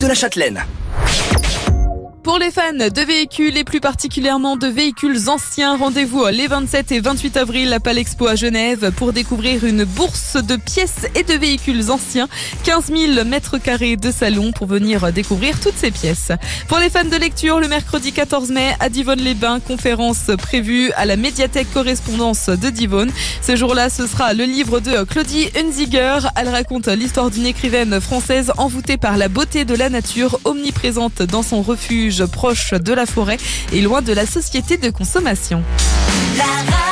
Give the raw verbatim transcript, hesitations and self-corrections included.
de la Châtelaine. Pour les fans de véhicules et plus particulièrement de véhicules anciens, rendez-vous les vingt-sept et vingt-huit avril à Palexpo à Genève pour découvrir une bourse de pièces et de véhicules anciens. quinze mille mètres carrés de salon pour venir découvrir toutes ces pièces. Pour les fans de lecture, le mercredi quatorze mai à Divonne-les-Bains, conférence prévue à la médiathèque correspondance de Divonne. Ce jour-là, ce sera le livre de Claudie Hunziger. Elle raconte l'histoire d'une écrivaine française envoûtée par la beauté de la nature, omniprésente dans son refuge proche de la forêt et loin de la société de consommation. La